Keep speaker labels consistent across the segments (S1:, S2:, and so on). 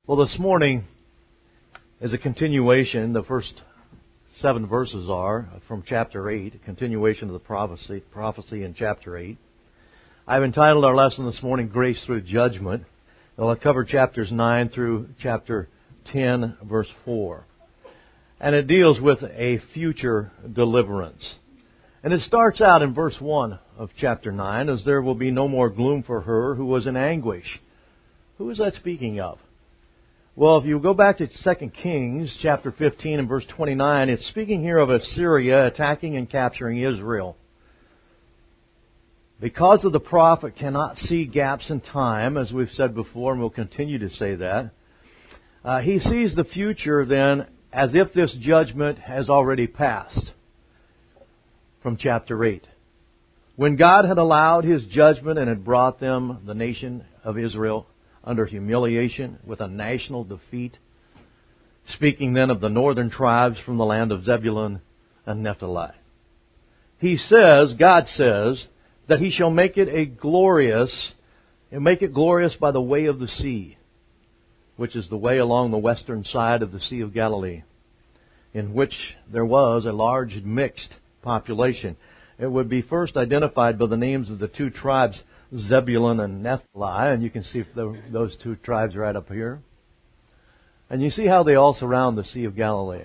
S1: Well, this morning is a continuation. The first 7 verses are from chapter 8, a continuation of the prophecy in chapter 8. I've entitled our lesson this morning, Grace Through Judgment. I'll cover chapters 9 through chapter 10, verse 4. And it deals with a future deliverance. And it starts out in verse 1 of chapter 9, as there will be no more gloom for her who was in anguish. Who is that speaking of? Well, if you go back to 2 Kings chapter 15 and verse 29, it's speaking here of Assyria attacking and capturing Israel. Because of the prophet cannot see gaps in time, as we've said before, and we'll continue to say that, he sees the future then as if this judgment has already passed from chapter 8. When God had allowed His judgment and had brought them, the nation of Israel, under humiliation with a national defeat, speaking then of the northern tribes from the land of Zebulun and Naphtali. God says, that He shall make it glorious by the way of the sea, which is the way along the western side of the Sea of Galilee, in which there was a large mixed population. It would be first identified by the names of the 2 tribes, Zebulun and Naphtali, and you can see those 2 tribes right up here. And you see how they all surround the Sea of Galilee.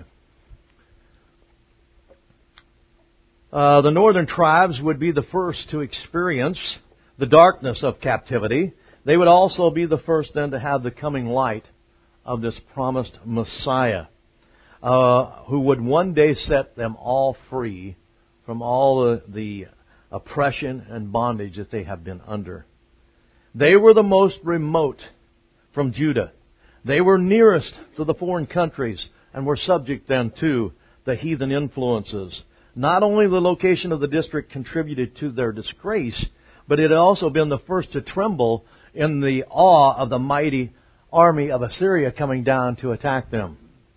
S1: The northern tribes would be the first to experience the darkness of captivity. They would also be the first then to have the coming light of this promised Messiah, who would one day set them all free from all the oppression and bondage that they have been under. They were the most remote from Judah. They were nearest to the foreign countries and were subject then to the heathen influences. Not only the location of the district contributed to their disgrace, but it had also been the first to tremble in the awe of the mighty army of Assyria coming down to attack them.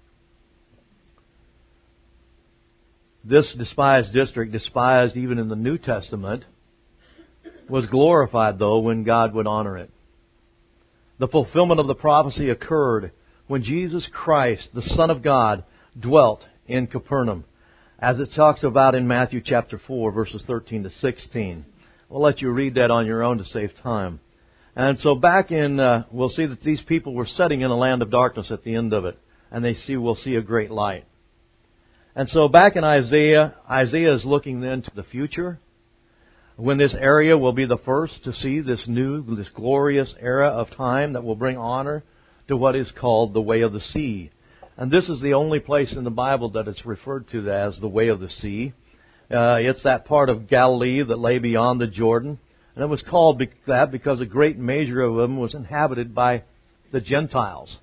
S1: This despised district, despised even in the New Testament, was glorified, though, when God would honor it. The fulfillment of the prophecy occurred when Jesus Christ, the Son of God, dwelt in Capernaum, as it talks about in Matthew chapter 4, verses 13 to 16. We'll let you read that on your own to save time. And so we'll see that these people were setting in a land of darkness at the end of it, and we'll see a great light. And so back in Isaiah is looking then to the future, when this area will be the first to see this glorious era of time that will bring honor to what is called the way of the sea. And this is the only place in the Bible that it's referred to as the way of the sea. It's that part of Galilee that lay beyond the Jordan. And it was called that because a great measure of them was inhabited by the Gentiles.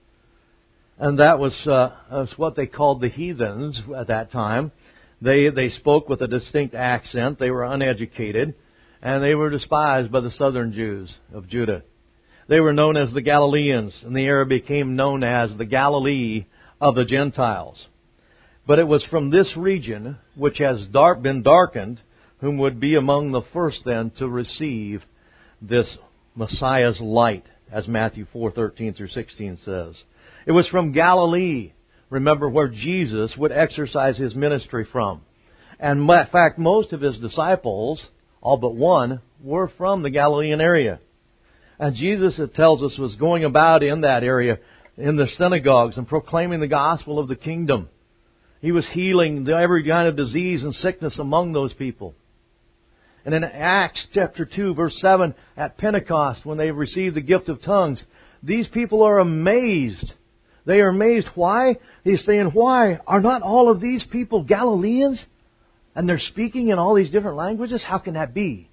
S1: And that was what they called the heathens at that time. They spoke with a distinct accent. They were uneducated. And they were despised by the southern Jews of Judah. They were known as the Galileans. And the area became known as the Galilee of the Gentiles. But it was from this region, which has been darkened, whom would be among the first then to receive this Messiah's light, as Matthew 4:13 through 16 says. It was from Galilee, remember, where Jesus would exercise His ministry from. And in fact, most of His disciples, all but one, were from the Galilean area. And Jesus, it tells us, was going about in that area, in the synagogues, and proclaiming the gospel of the kingdom. He was healing every kind of disease and sickness among those people. And in Acts chapter 2, verse 7, at Pentecost, when they received the gift of tongues, these people are amazed. They are amazed. Why? He's saying, why? Are not all of these people Galileans? And they're speaking in all these different languages? How can that be?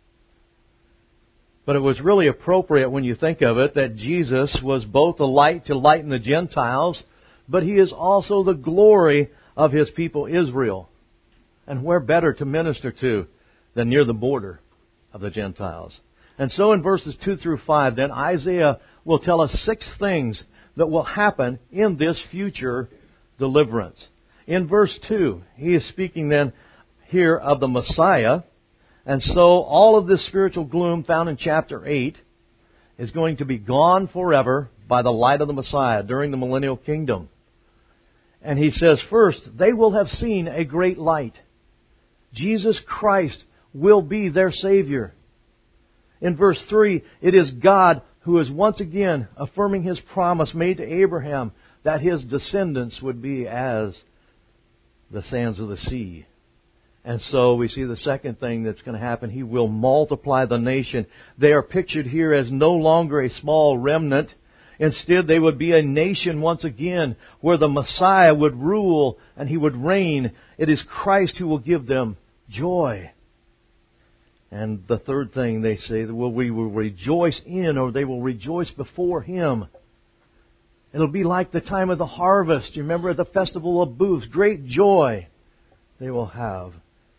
S1: But it was really appropriate when you think of it that Jesus was both the light to lighten the Gentiles, but He is also the glory of His people Israel. And where better to minister to than near the border of the Gentiles? And so in verses 2 through 5, then Isaiah will tell us 6 things that will happen in this future deliverance. In verse 2, he is speaking then here of the Messiah. And so all of this spiritual gloom found in chapter 8 is going to be gone forever by the light of the Messiah during the millennial kingdom. And he says, first, they will have seen a great light. Jesus Christ will be their Savior. In verse 3, it is God who is once again affirming His promise made to Abraham that his descendants would be as the sands of the sea. And so we see the second thing that's going to happen. He will multiply the nation. They are pictured here as no longer a small remnant. Instead, they would be a nation once again where the Messiah would rule and He would reign. It is Christ who will give them joy. And the third thing they say, that we will rejoice in, or they will rejoice before Him. It'll be like the time of the harvest. You remember at the Festival of Booths, great joy they will have.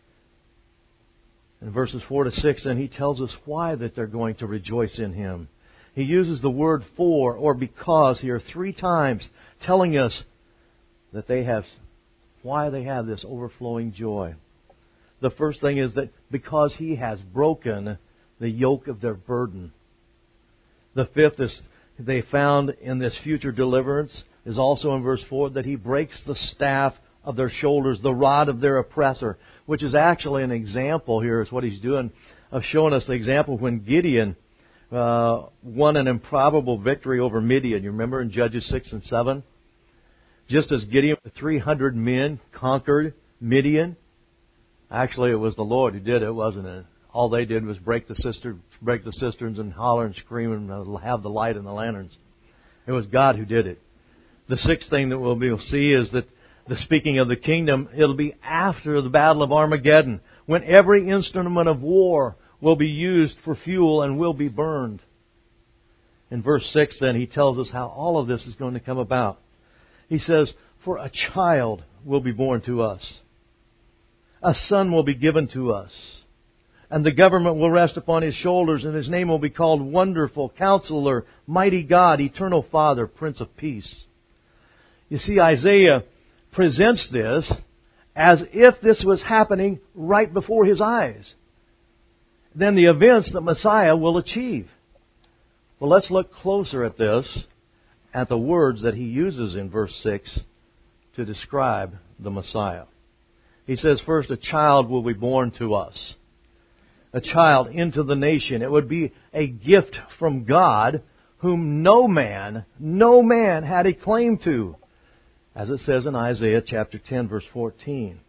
S1: In verses 4 to 6, then He tells us why that they're going to rejoice in Him. He uses the word for or because here 3 times, telling us that why they have this overflowing joy. The first thing is that because He has broken the yoke of their burden. The fifth is they found in this future deliverance is also in verse 4 that He breaks the staff of their shoulders, the rod of their oppressor, which is actually an example here is what He's doing of showing us the example when Gideon won an improbable victory over Midian. You remember in Judges 6 and 7? Just as Gideon with 300 men conquered Midian, actually, it was the Lord who did it, wasn't it? All they did was break the cisterns and holler and scream and have the light in the lanterns. It was God who did it. The sixth thing that we'll see is that the speaking of the kingdom, it'll be after the Battle of Armageddon, when every instrument of war will be used for fuel and will be burned. In verse 6, then, He tells us how all of this is going to come about. He says, "For a child will be born to us. A son will be given to us. And the government will rest upon His shoulders, and His name will be called Wonderful, Counselor, Mighty God, Eternal Father, Prince of Peace." You see, Isaiah presents this as if this was happening right before his eyes. Then the events that Messiah will achieve. Well, let's look closer at this, at the words that he uses in verse 6 to describe the Messiah. He says, first, a child will be born to us. A child into the nation. It would be a gift from God whom no man had a claim to. As it says in Isaiah chapter 10, verse 14.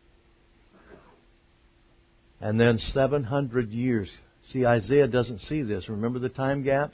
S1: And then 700 years. See, Isaiah doesn't see this. Remember the time gaps?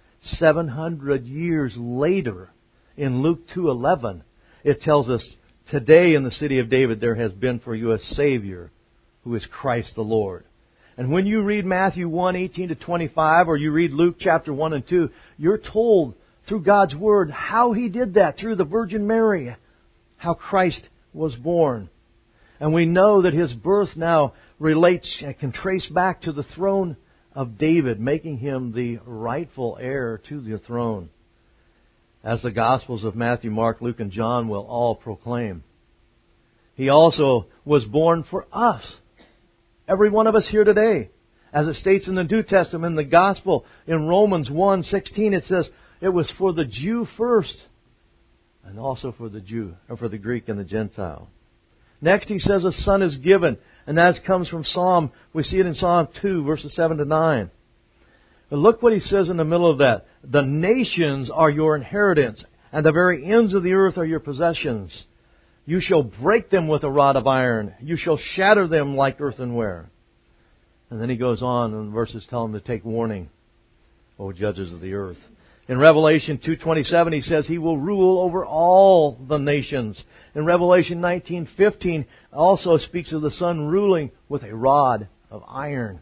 S1: 700 years later, in Luke 2:11, it tells us, "Today in the city of David there has been for you a Savior, who is Christ the Lord." And when you read Matthew 1:18-25, or you read Luke chapter 1 and 2, you're told through God's Word how He did that through the Virgin Mary, how Christ was born. And we know that His birth now relates and can trace back to the throne of David, making Him the rightful heir to the throne, as the Gospels of Matthew, Mark, Luke, and John will all proclaim. He also was born for us, every one of us here today. As it states in the New Testament, in the Gospel, in Romans 1:16, it says, it was for the Jew first, and also for the Jew, or for the Greek and the Gentile. Next, he says a son is given, and that comes from Psalm. We see it in Psalm 2, verses 7-9. But look what he says in the middle of that. The nations are your inheritance, and the very ends of the earth are your possessions. You shall break them with a rod of iron. You shall shatter them like earthenware. And then he goes on, and the verses tell him to take warning, O judges of the earth. In Revelation 2:27, he says He will rule over all the nations. In Revelation 19:15, also speaks of the Son ruling with a rod of iron.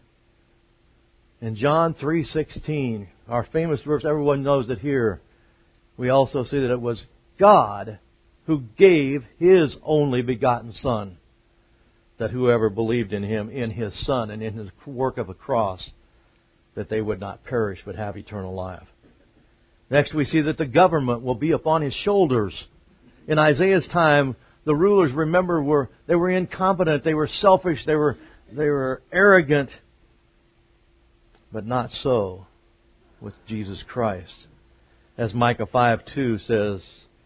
S1: In John 3:16, our famous verse, everyone knows it here, we also see that it was God who gave His only begotten Son, that whoever believed in Him, in His Son, and in His work of the cross, that they would not perish but have eternal life. Next, we see that the government will be upon His shoulders. In Isaiah's time, the rulers, remember, were incompetent, they were selfish, they were arrogant, but not so with Jesus Christ. As Micah 5:2 says,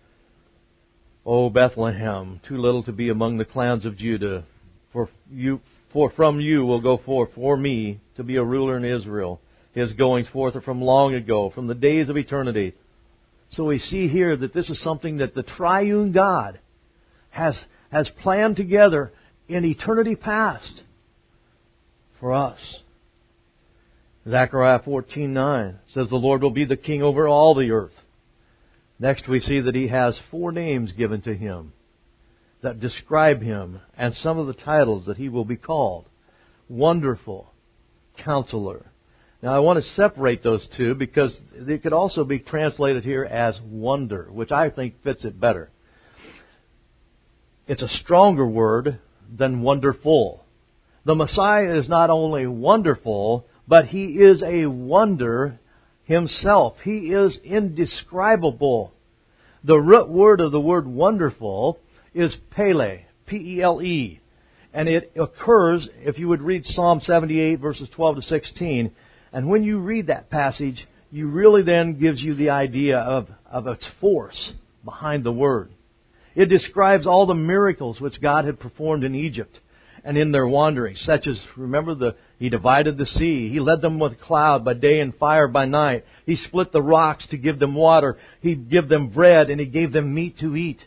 S1: O Bethlehem, too little to be among the clans of Judah, for from you will go forth for me to be a ruler in Israel. His goings forth are from long ago, from the days of eternity. So we see here that this is something that the triune God has planned together in eternity past for us. Zechariah 14:9 says the Lord will be the king over all the earth. Next we see that He has 4 names given to Him that describe Him and some of the titles that He will be called. Wonderful, Counselor. Now I want to separate those two because they could also be translated here as wonder, which I think fits it better. It's a stronger word than wonderful. The Messiah is not only wonderful, but He is a wonder Himself. He is indescribable. The root word of the word wonderful is Pele, P-E-L-E. And it occurs, if you would read Psalm 78, verses 12 to 16, and when you read that passage, you really then gives you the idea of its force behind the word. It describes all the miracles which God had performed in Egypt and in their wanderings, such as, remember, He divided the sea. He led them with cloud by day and fire by night. He split the rocks to give them water. He gave them bread and He gave them meat to eat.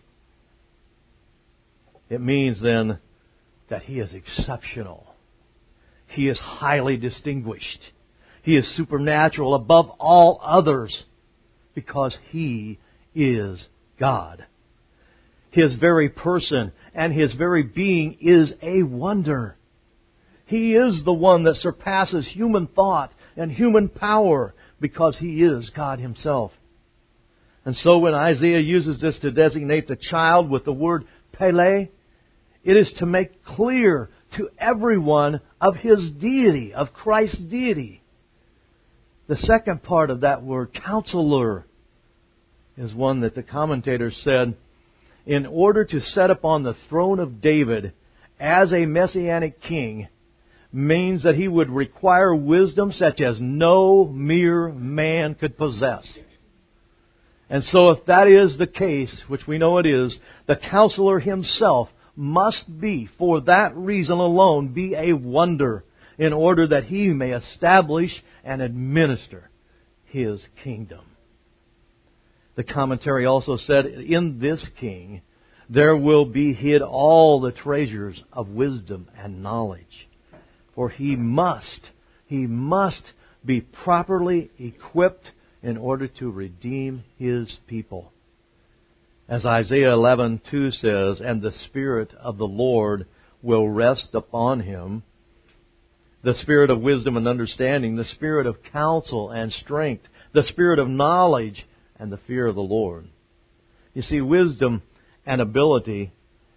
S1: It means then that He is exceptional. He is highly distinguished. He is supernatural above all others because He is God. His very person and His very being is a wonder. He is the one that surpasses human thought and human power because He is God Himself. And so when Isaiah uses this to designate the child with the word Pele, it is to make clear to everyone of His deity, of Christ's deity. The second part of that word, Counselor, is one that the commentators said, in order to set upon the throne of David as a Messianic king, means that He would require wisdom such as no mere man could possess. And so if that is the case, which we know it is, the Counselor Himself must be, for that reason alone, be a wonder in order that He may establish and administer His kingdom. The commentary also said, in this king there will be hid all the treasures of wisdom and knowledge. For He must be properly equipped in order to redeem His people. As Isaiah 11:2 says, and the Spirit of the Lord will rest upon Him, the Spirit of wisdom and understanding, the Spirit of counsel and strength, the Spirit of knowledge and the fear of the Lord. You see, wisdom and ability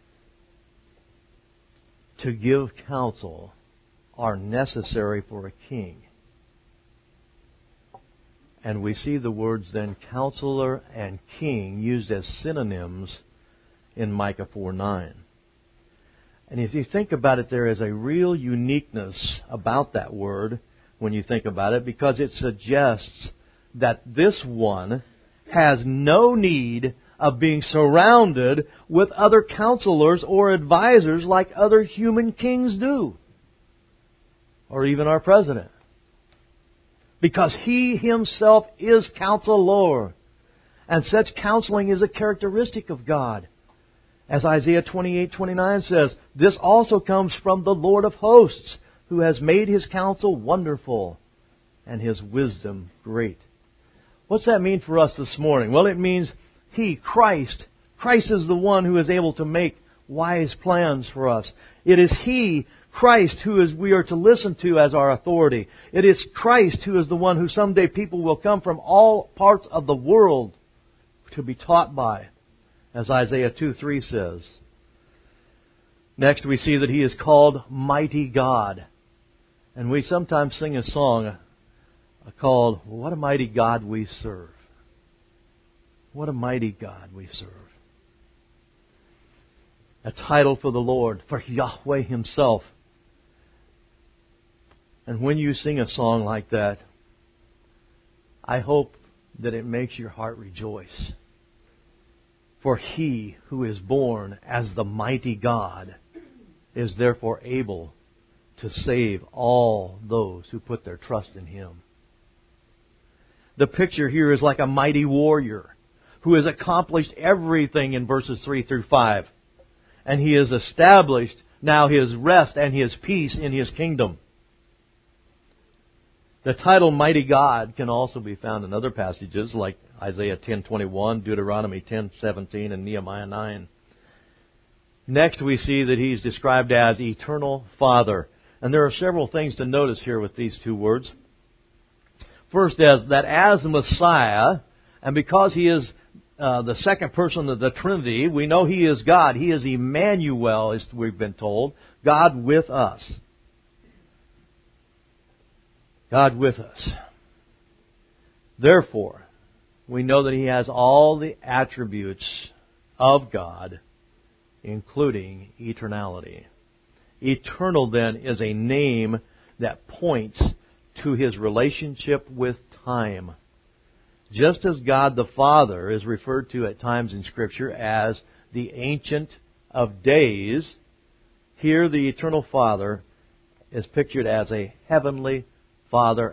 S1: to give counsel are necessary for a king. And we see the words then counselor and king used as synonyms in Micah 4:9. And if you think about it, there is a real uniqueness about that word when you think about it, because it suggests that this one has no need of being surrounded with other counselors or advisors like other human kings do, or even our president. Because He Himself is Counselor. And such counseling is a characteristic of God. As Isaiah 28:29 says, this also comes from the Lord of hosts, who has made His counsel wonderful and His wisdom great. What's that mean for us this morning? Well, it means He, Christ is the one who is able to make wise plans for us. It is He, Christ, we are to listen to as our authority. It is Christ who is the one who someday people will come from all parts of the world to be taught by, as Isaiah 2:3 says. Next, we see that He is called Mighty God. And we sometimes sing a song called, What a Mighty God We Serve. What a mighty God we serve. A title for the Lord, for Yahweh Himself. And when you sing a song like that, I hope that it makes your heart rejoice. For He who is born as the mighty God is therefore able to save all those who put their trust in Him. The picture here is like a mighty warrior who has accomplished everything in verses 3 through 5. And He has established now His rest and His peace in His kingdom. The title Mighty God can also be found in other passages like Isaiah 10:21, Deuteronomy 10:17, and Nehemiah 9. Next we see that He's described as Eternal Father. And there are several things to notice here with these two words. First is that as the Messiah, and because He is the second person of the Trinity, we know He is God. He is Emmanuel, as we've been told, God with us. God with us. Therefore, we know that He has all the attributes of God, including eternality. Eternal, then, is a name that points to His relationship with time. Just as God the Father is referred to at times in Scripture as the Ancient of Days, here the Eternal Father is pictured as a heavenly Father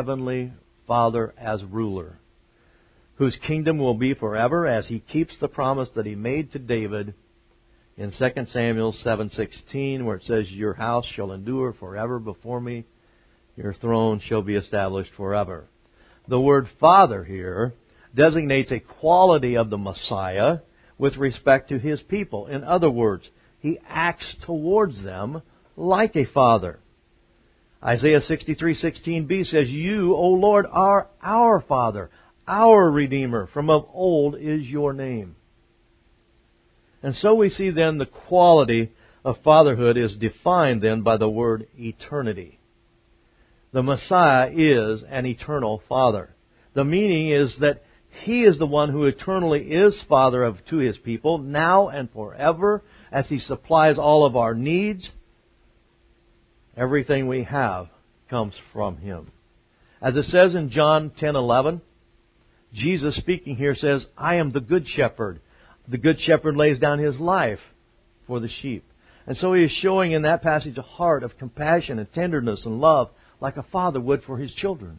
S1: as ruler, whose kingdom will be forever as He keeps the promise that He made to David in 2 Samuel 7:16, where it says, "Your house shall endure forever before me, your throne shall be established forever." The word Father here designates a quality of the Messiah with respect to His people. In other words, He acts towards them like a father. Isaiah 63:16b says, "You, O Lord, are our Father, our Redeemer. From of old is your name." And so we see then the quality of fatherhood is defined then by the word eternity. The Messiah is an eternal Father. The meaning is that He is the one who eternally is Father to His people, now and forever, as He supplies all of our needs. Everything we have comes from Him. As it says in John 10:11, Jesus speaking here says, "I am the good shepherd. The good shepherd lays down his life for the sheep." And so He is showing in that passage a heart of compassion and tenderness and love like a father would for his children.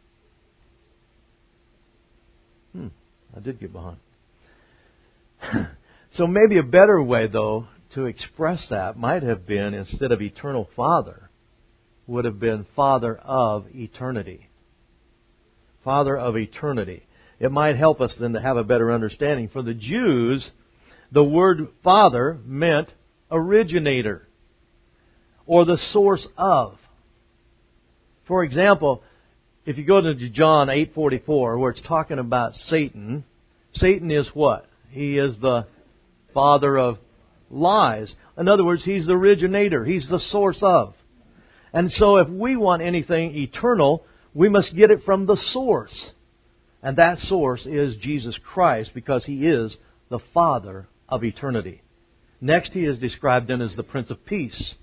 S1: I did get behind. So maybe a better way, though, to express that might have been, instead of Eternal Father, would have been Father of eternity. Father of eternity. It might help us then to have a better understanding. For the Jews, the word Father meant originator, or the source of. For example, if you go to John 8:44, where it's talking about Satan, Satan is what? He is the father of lies. In other words, he's the originator. He's the source of. And so if we want anything eternal, we must get it from the source. And that source is Jesus Christ, because He is the Father of eternity. Next, He is described then as the Prince of Peace.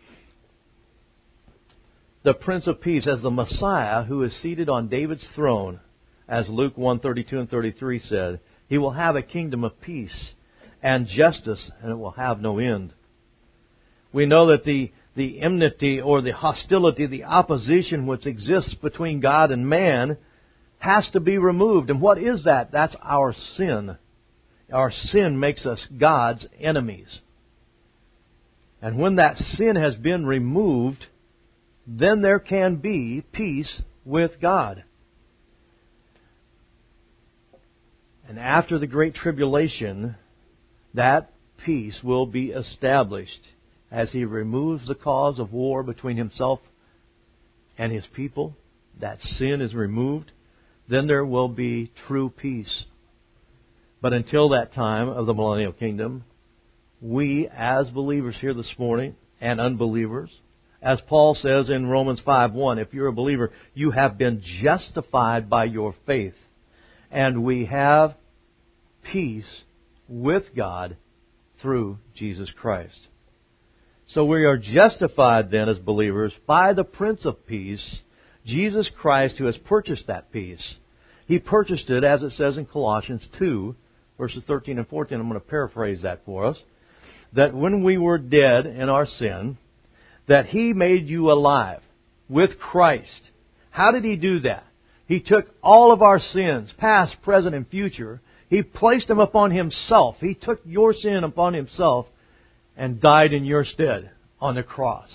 S1: The Prince of Peace as the Messiah who is seated on David's throne, as Luke 1:32 and 33 said. He will have a kingdom of peace and justice, and it will have no end. We know that the enmity or the hostility, the opposition which exists between God and man has to be removed. And what is that? That's our sin. Our sin makes us God's enemies. And when that sin has been removed, then there can be peace with God. And after the Great Tribulation, that peace will be established as He removes the cause of war between Himself and His people. That sin is removed. Then there will be true peace. But until that time of the millennial kingdom, we as believers here this morning and unbelievers, as Paul says in Romans 5:1, if you're a believer, you have been justified by your faith. And we have peace with God through Jesus Christ. So we are justified then as believers by the Prince of Peace, Jesus Christ, who has purchased that peace. He purchased it, as it says in Colossians 2, verses 13 and 14. I'm going to paraphrase that for us. That when we were dead in our sin, that He made you alive with Christ. How did He do that? He took all of our sins, past, present, and future. He placed them upon Himself. He took your sin upon Himself and died in your stead on the cross.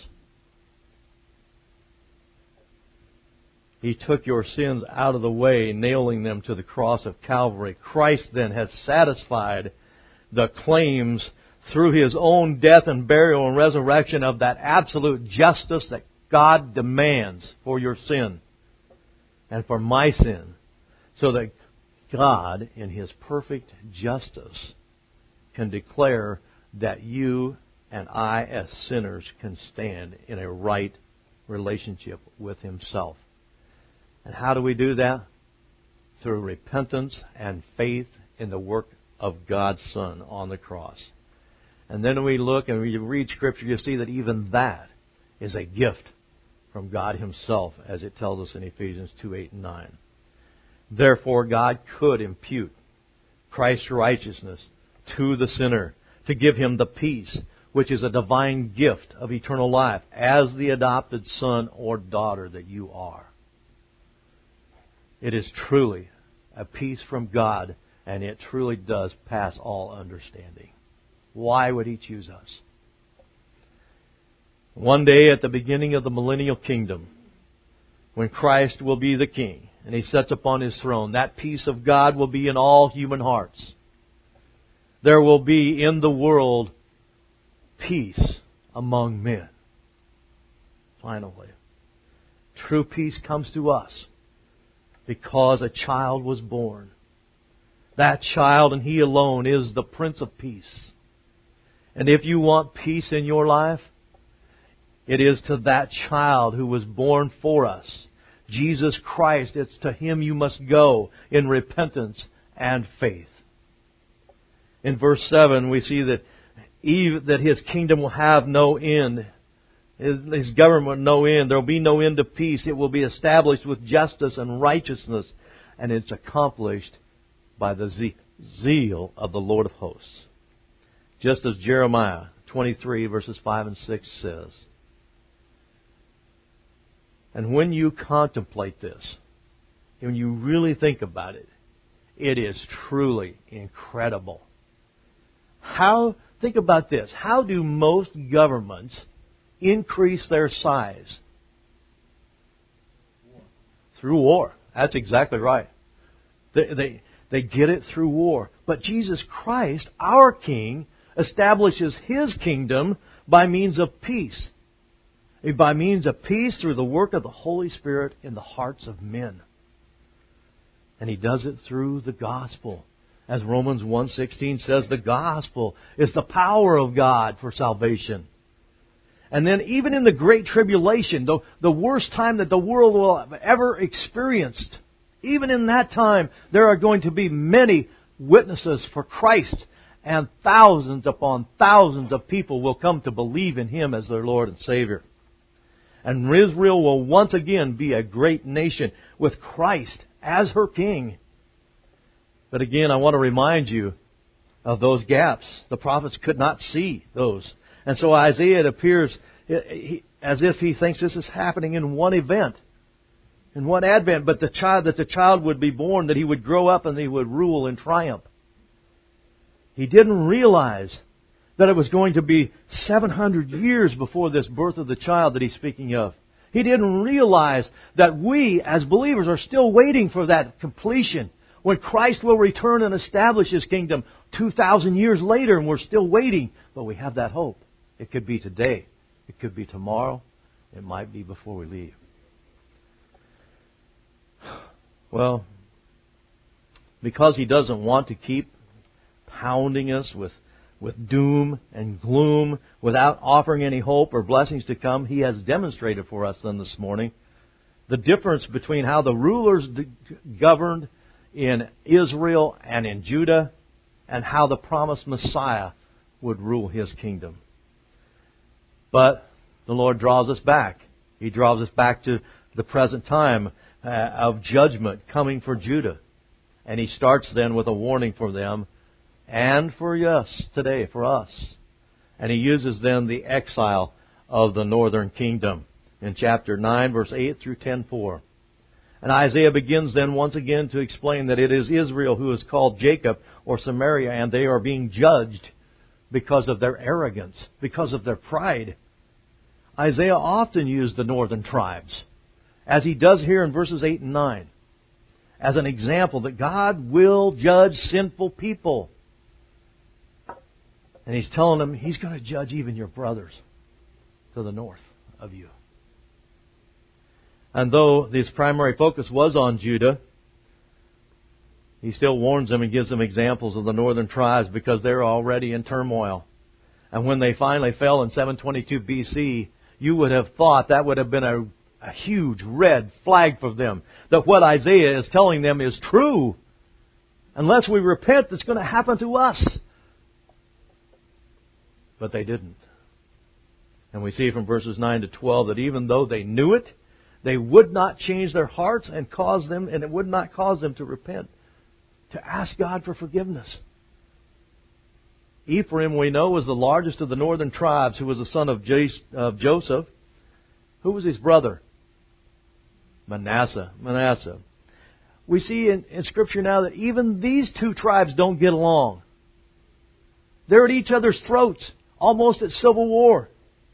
S1: He took your sins out of the way, nailing them to the cross of Calvary. Christ then has satisfied the claims through His own death and burial and resurrection of that absolute justice that God demands for your sin and for my sin, so that God, in His perfect justice, can declare that you and I, as sinners, can stand in a right relationship with Himself. And how do we do that? Through repentance and faith in the work of God's Son on the cross. And then we look and we read Scripture, you see that even that is a gift from God Himself, as it tells us in Ephesians 2, 8, and 9. Therefore, God could impute Christ's righteousness to the sinner to give him the peace, which is a divine gift of eternal life, as the adopted son or daughter that you are. It is truly a peace from God, and it truly does pass all understanding. Why would He choose us? One day at the beginning of the millennial kingdom, when Christ will be the King, and He sits upon His throne, that peace of God will be in all human hearts. There will be in the world peace among men. Finally, true peace comes to us because a child was born. That child, and He alone, is the Prince of Peace. And if you want peace in your life, it is to that child who was born for us, Jesus Christ. It's to Him you must go in repentance and faith. In verse 7, we see that His kingdom will have no end. His government no end. There will be no end of peace. It will be established with justice and righteousness. And it's accomplished by the zeal of the Lord of hosts. Just as Jeremiah 23 verses 5 and 6 says. And when you contemplate this, when you really think about it, it is truly incredible. Think about this. How do most governments increase their size? Through war. That's exactly right. They get it through war. But Jesus Christ, our King, establishes His kingdom by means of peace. By means of peace through the work of the Holy Spirit in the hearts of men. And He does it through the gospel. As Romans 1:16 says, the gospel is the power of God for salvation. And then even in the Great Tribulation, the worst time that the world will have ever experienced, even in that time, there are going to be many witnesses for Christ. And thousands upon thousands of people will come to believe in Him as their Lord and Savior. And Israel will once again be a great nation with Christ as her King. But again, I want to remind you of those gaps. The prophets could not see those. And so Isaiah, it appears as if he thinks this is happening in one event, in one advent. But that the child would be born, that He would grow up and He would rule in triumph. He didn't realize that it was going to be 700 years before this birth of the child that He's speaking of. He didn't realize that we, as believers, are still waiting for that completion, when Christ will return and establish His kingdom 2,000 years later, and we're still waiting. But we have that hope. It could be today. It could be tomorrow. It might be before we leave. Well, because He doesn't want to keep pounding us with doom and gloom without offering any hope or blessings to come, He has demonstrated for us then this morning the difference between how the rulers governed in Israel and in Judah, and how the promised Messiah would rule His kingdom. But the Lord draws us back. He draws us back to the present time of judgment coming for Judah And he starts then with a warning for them and for us today, for us. And he uses then the exile of the northern kingdom in chapter 9, verse 8 through 10:4. And Isaiah begins then once again to explain that it is Israel who is called Jacob or Samaria, and they are being judged because of their arrogance, because of their pride. Isaiah often used the northern tribes, as he does here in verses 8 and 9, as an example that God will judge sinful people. And he's telling them he's going to judge even your brothers to the north of you. And though his primary focus was on Judah, he still warns them and gives them examples of the northern tribes because they're already in turmoil. And when they finally fell in 722 BC, you would have thought that would have been a huge red flag for them. That what Isaiah is telling them is true. Unless we repent, it's going to happen to us. But they didn't. And we see from verses 9 to 12 that even though they knew it, they would not change their hearts and it would not cause them to repent, to ask God for forgiveness. Ephraim, we know, was the largest of the northern tribes, who was the son of Joseph. Who was his brother? Manasseh. We see in Scripture now that even these two tribes don't get along. They're at each other's throats, almost at civil war.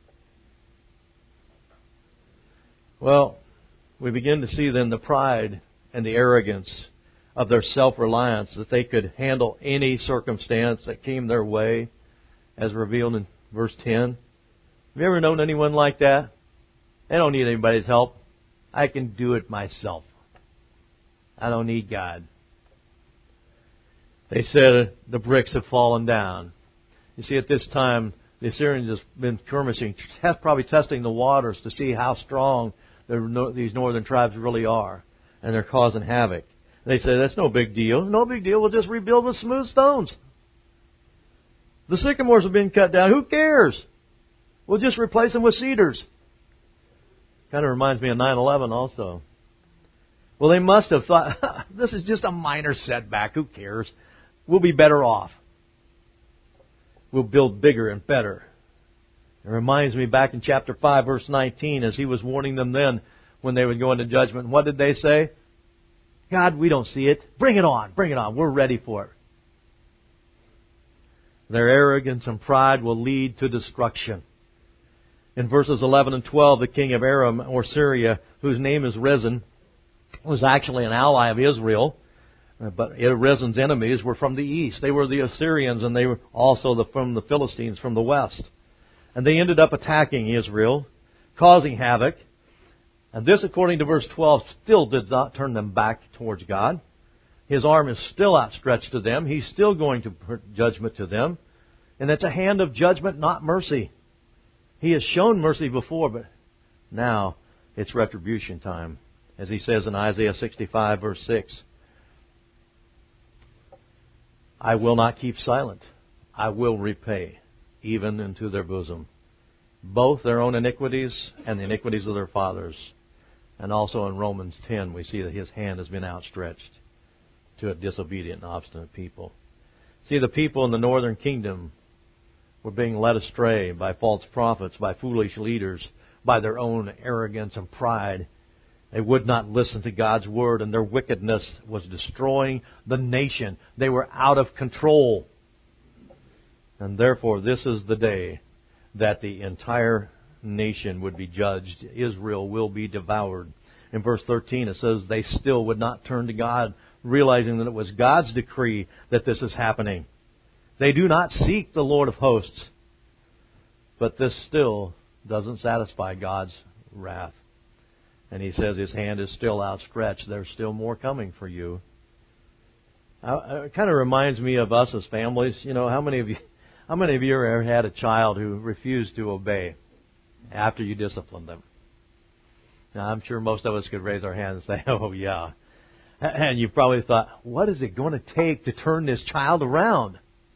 S1: Well, we begin to see then the pride and the arrogance of their self-reliance, that they could handle any circumstance that came their way, as revealed in verse 10. Have you ever known anyone like that? They don't need anybody's help. I can do it myself. I don't need God. They said the bricks have fallen down. You see, at this time, the Assyrians have been skirmishing, probably testing the waters to see how strong these northern tribes really are. And they're causing havoc. They say, that's no big deal. No big deal. We'll just rebuild with smooth stones. The sycamores have been cut down. Who cares? We'll just replace them with cedars. Kind of reminds me of 9/11 also. Well, they must have thought, this is just a minor setback. Who cares? We'll be better off. We'll build bigger and better. It reminds me back in chapter 5, verse 19, as he was warning them then when they would go into judgment. What did they say? God, we don't see it. Bring it on. Bring it on. We're ready for it. Their arrogance and pride will lead to destruction. In verses 11 and 12, the king of Aram or Syria, whose name is Rezin, was actually an ally of Israel. But Rezin's enemies were from the east. They were the Assyrians, and they were also from the Philistines from the west. And they ended up attacking Israel, causing havoc. And this, according to verse 12, still did not turn them back towards God. His arm is still outstretched to them. He's still going to put judgment to them. And it's a hand of judgment, not mercy. He has shown mercy before, but now it's retribution time. As he says in Isaiah 65, verse 6, I will not keep silent. I will repay, even into their bosom, both their own iniquities and the iniquities of their fathers. And also in Romans 10, we see that His hand has been outstretched to a disobedient and obstinate people. See, the people in the northern kingdom were being led astray by false prophets, by foolish leaders, by their own arrogance and pride. They would not listen to God's word, and their wickedness was destroying the nation. They were out of control. And therefore, this is the day that the entire nation would be judged. Israel will be devoured. In verse 13 it says they still would not turn to God, realizing that it was God's decree that this is happening. They do not seek the Lord of hosts. But this still doesn't satisfy God's wrath. And He says His hand is still outstretched. There's still more coming for you. It kind of reminds me of us as families. You know, how many of you ever had a child who refused to obey after you disciplined them? Now, I'm sure most of us could raise our hands and say, oh, yeah. And you probably thought, what is it going to take to turn this child around?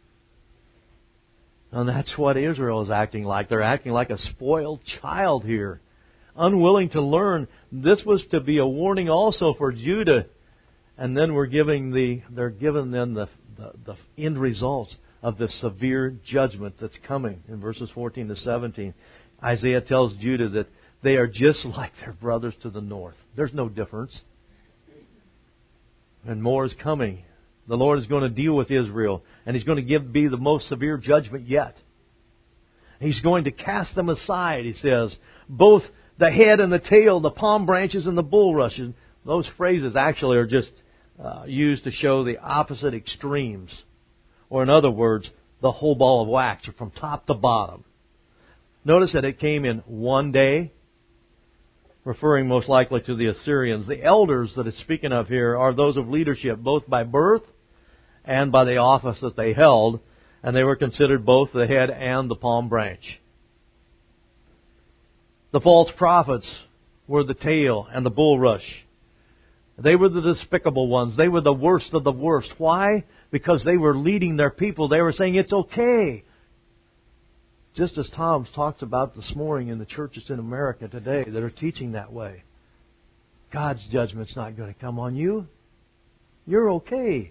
S1: And that's what Israel is acting like. They're acting like a spoiled child here, unwilling to learn. This was to be a warning also for Judah And then they're given then the end results of the severe judgment that's coming in verses 14 to 17. Isaiah tells Judah that they are just like their brothers to the north. There's no difference. And more is coming. The Lord is going to deal with Israel, and He's going to be the most severe judgment yet. He's going to cast them aside, He says. Both the head and the tail, the palm branches and the bulrushes. Those phrases actually are just used to show the opposite extremes. Or in other words, the whole ball of wax, from top to bottom. Notice that it came in one day, referring most likely to the Assyrians. The elders that it's speaking of here are those of leadership, both by birth and by the office that they held, and they were considered both the head and the palm branch. The false prophets were the tail and the bulrush. They were the despicable ones. They were the worst of the worst. Why? Because they were leading their people. They were saying, it's okay. Just as Tom talks about this morning in the churches in America today that are teaching that way. God's judgment's not going to come on you. You're okay.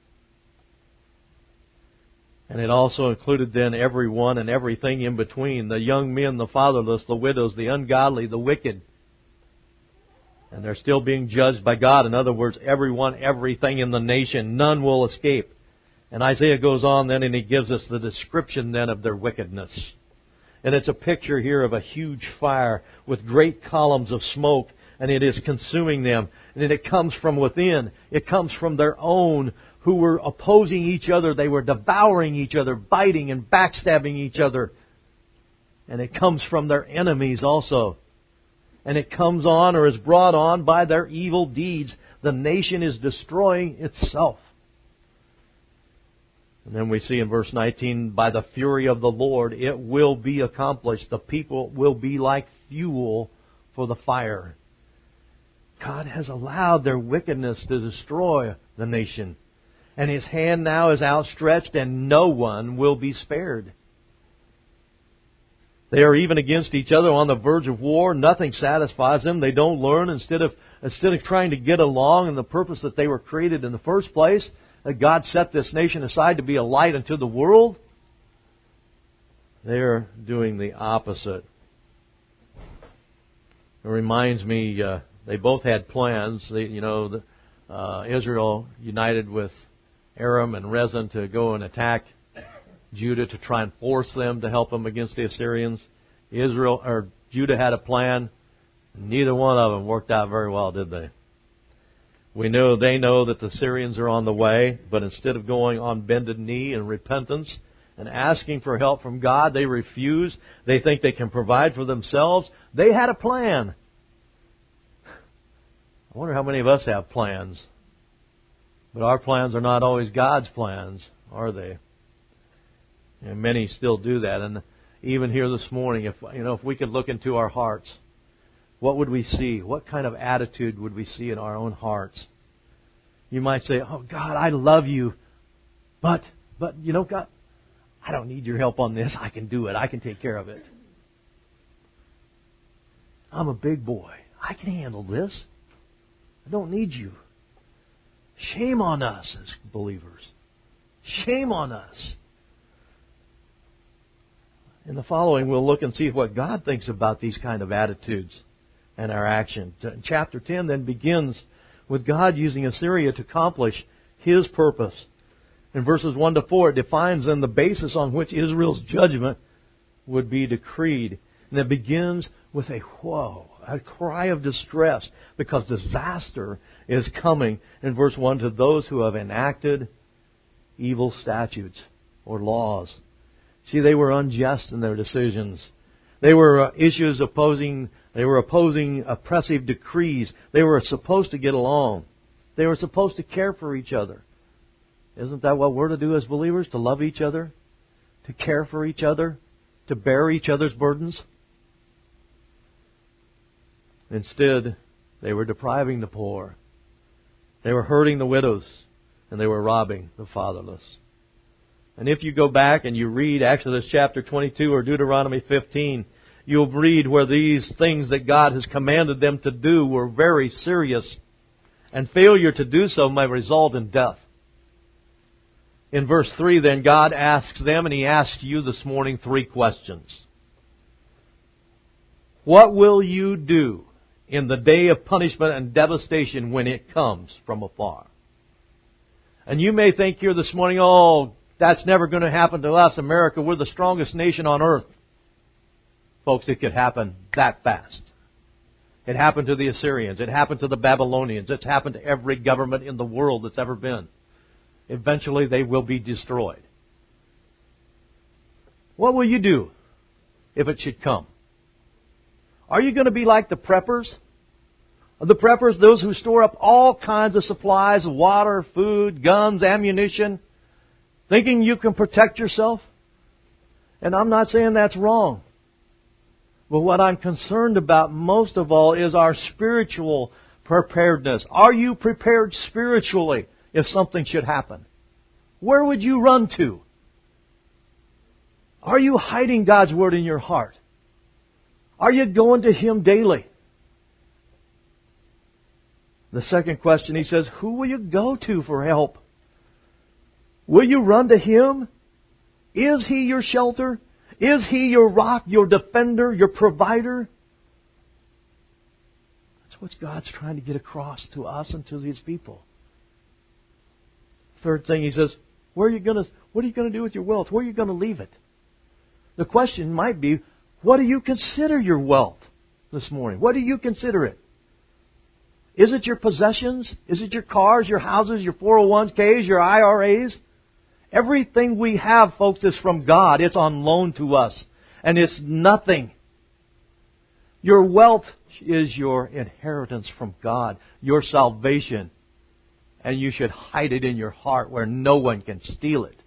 S1: And it also included then everyone and everything in between. The young men, the fatherless, the widows, the ungodly, the wicked. And they're still being judged by God. In other words, everyone, everything in the nation. None will escape. And Isaiah goes on then and he gives us the description then of their wickedness. And it's a picture here of a huge fire with great columns of smoke, and it is consuming them. And it comes from within. It comes from their own who were opposing each other. They were devouring each other, biting and backstabbing each other. And it comes from their enemies also. And it comes on or is brought on by their evil deeds. The nation is destroying itself. And then we see in verse 19, by the fury of the Lord, it will be accomplished. The people will be like fuel for the fire. God has allowed their wickedness to destroy the nation. And His hand now is outstretched and no one will be spared. They are even against each other on the verge of war. Nothing satisfies them. They don't learn. Instead of trying to get along in the purpose that they were created in the first place, that God set this nation aside to be a light unto the world, they're doing the opposite. It reminds me, they both had plans. Israel united with Aram and Rezin to go and attack Judah to try and force them to help them against the Assyrians. Judah had a plan. Neither one of them worked out very well, did they? They know that the Syrians are on the way, but instead of going on bended knee in repentance and asking for help from God, they refuse. They think they can provide for themselves. They had a plan. I wonder how many of us have plans. But our plans are not always God's plans, are they? And many still do that. And even here this morning, if we could look into our hearts, what would we see? What kind of attitude would we see in our own hearts? You might say, oh, God, I love you. But God, I don't need your help on this. I can do it. I can take care of it. I'm a big boy. I can handle this. I don't need you. Shame on us as believers. Shame on us. In the following, we'll look and see what God thinks about these kind of attitudes and our action. Chapter 10 then begins with God using Assyria to accomplish His purpose. In verses 1 to 4, it defines then the basis on which Israel's judgment would be decreed. And it begins with a whoa, a cry of distress, because disaster is coming in verse 1 to those who have enacted evil statutes or laws. See, they were unjust in their decisions. They were opposing oppressive decrees. They were supposed to get along. They were supposed to care for each other. Isn't that what we're to do as believers? To love each other? To care for each other? To bear each other's burdens? Instead, they were depriving the poor. They were hurting the widows. And they were robbing the fatherless. And if you go back and you read Exodus chapter 22 or Deuteronomy 15, you'll read where these things that God has commanded them to do were very serious. and failure to do so may result in death. In verse 3, then, God asks them, and He asks you this morning, 3 questions. What will you do in the day of punishment and devastation when it comes from afar? And you may think here this morning, oh, that's never going to happen to us, America. We're the strongest nation on earth. Folks, it could happen that fast. It happened to the Assyrians. It happened to the Babylonians. It's happened to every government in the world that's ever been. Eventually, they will be destroyed. What will you do if it should come? Are you going to be like the preppers? The preppers, those who store up all kinds of supplies, water, food, guns, ammunition, thinking you can protect yourself? And I'm not saying that's wrong. But what I'm concerned about most of all is our spiritual preparedness. Are you prepared spiritually if something should happen? Where would you run to? Are you hiding God's Word in your heart? Are you going to Him daily? The second question, he says, who will you go to for help? Will you run to Him? Is He your shelter? Is He your rock, your defender, your provider? That's what God's trying to get across to us and to His people. Third thing, he says, what are you going to do with your wealth? Where are you going to leave it? The question might be, what do you consider your wealth this morning? What do you consider it? Is it your possessions? Is it your cars, your houses, your 401ks, your IRAs? Everything we have, folks, is from God. It's on loan to us. And it's nothing. Your wealth is your inheritance from God, your salvation. And you should hide it in your heart where no one can steal it.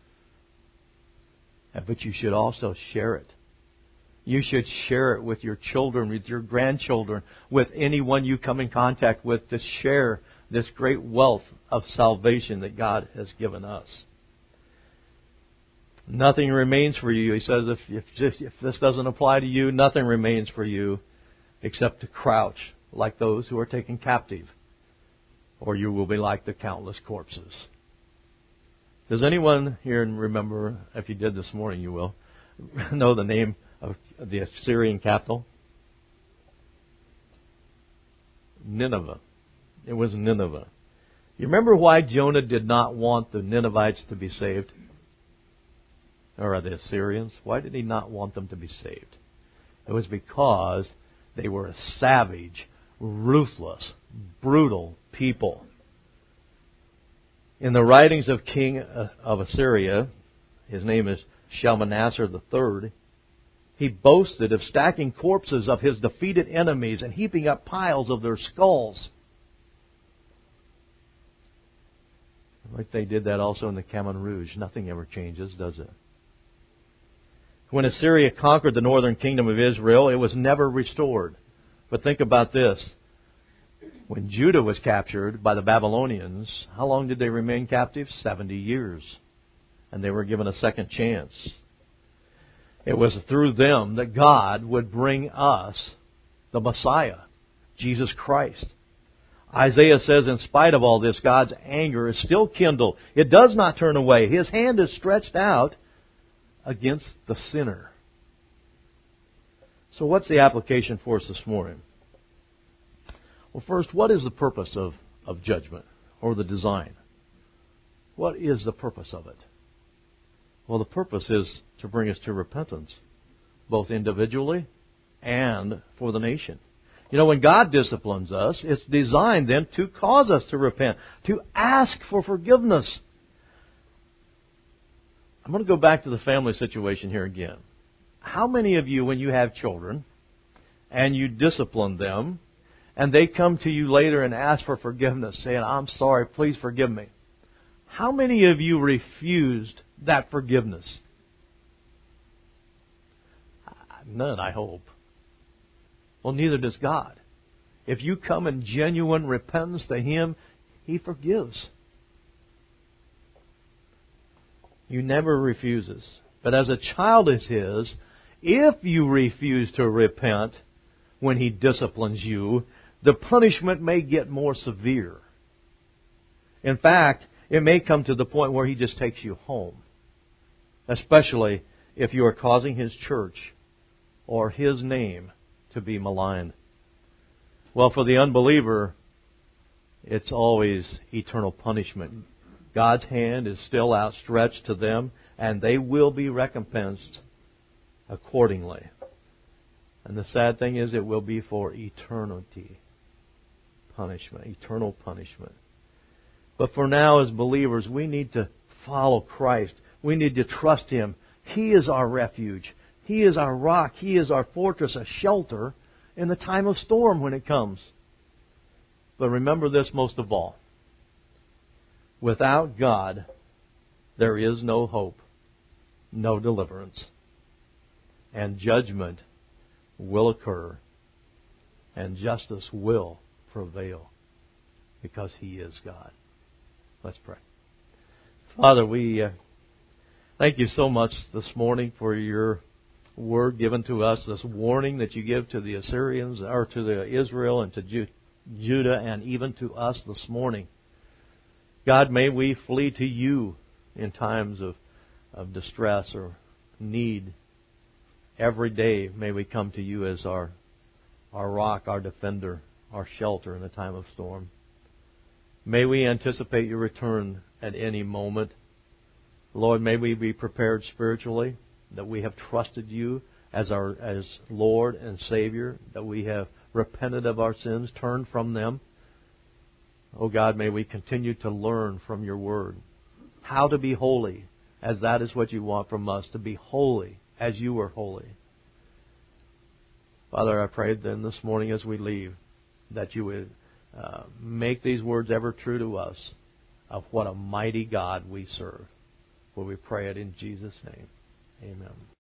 S1: But you should also share it. You should share it with your children, with your grandchildren, with anyone you come in contact with, to share this great wealth of salvation that God has given us. Nothing remains for you. He says if this doesn't apply to you, nothing remains for you except to crouch like those who are taken captive, or you will be like the countless corpses. Does anyone here remember, if you did this morning you will, know the name of the Assyrian capital? Nineveh. It was Nineveh. You remember why Jonah did not want the Ninevites to be saved? Or the Assyrians? Why did he not want them to be saved? It was because they were a savage, ruthless, brutal people. In the writings of King of Assyria, his name is Shalmaneser III, he boasted of stacking corpses of his defeated enemies and heaping up piles of their skulls. Like they did that also in the Khmer Rouge. Nothing ever changes, does it? When Assyria conquered the northern kingdom of Israel, it was never restored. But think about this. When Judah was captured by the Babylonians, how long did they remain captive? 70 years. And they were given a second chance. It was through them that God would bring us the Messiah, Jesus Christ. Isaiah says, in spite of all this, God's anger is still kindled. It does not turn away. His hand is stretched out against the sinner. So what's the application for us this morning? Well, first, what is the purpose of judgment or the design? What is the purpose of it? Well, the purpose is to bring us to repentance, both individually and for the nation. You know, when God disciplines us, it's designed then to cause us to repent, to ask for forgiveness. I'm going to go back to the family situation here again. How many of you, when you have children and you discipline them, and they come to you later and ask for forgiveness, saying, I'm sorry, please forgive me. How many of you refused that forgiveness? None, I hope. Well, neither does God. If you come in genuine repentance to Him, He forgives. He never refuses. But as a child is His, if you refuse to repent when He disciplines you, the punishment may get more severe. In fact, it may come to the point where He just takes you home, especially if you are causing His church or His name to be maligned. Well, for the unbeliever, it's always eternal punishment. God's hand is still outstretched to them, and they will be recompensed accordingly. And the sad thing is, it will be for eternity punishment, eternal punishment. But for now, as believers, we need to follow Christ. We need to trust Him. He is our refuge. He is our rock. He is our fortress, a shelter in the time of storm when it comes. But remember this most of all. Without God, there is no hope, no deliverance. And judgment will occur, and justice will prevail, because He is God. Let's pray. Father, we thank You so much this morning for Your word given to us, this warning that You give to the Assyrians, or to the Israel and to Judah, and even to us this morning. God, may we flee to You in times of distress or need. Every day may we come to You as our rock, our defender, our shelter in the time of storm. May we anticipate Your return at any moment. Lord, may we be prepared spiritually, that we have trusted You as Lord and Savior, that we have repented of our sins, turned from them. Oh God, may we continue to learn from Your word how to be holy, as that is what You want from us, to be holy as You are holy. Father, I pray then this morning as we leave that You would make these words ever true to us of what a mighty God we serve. For we pray it in Jesus' name. Amen.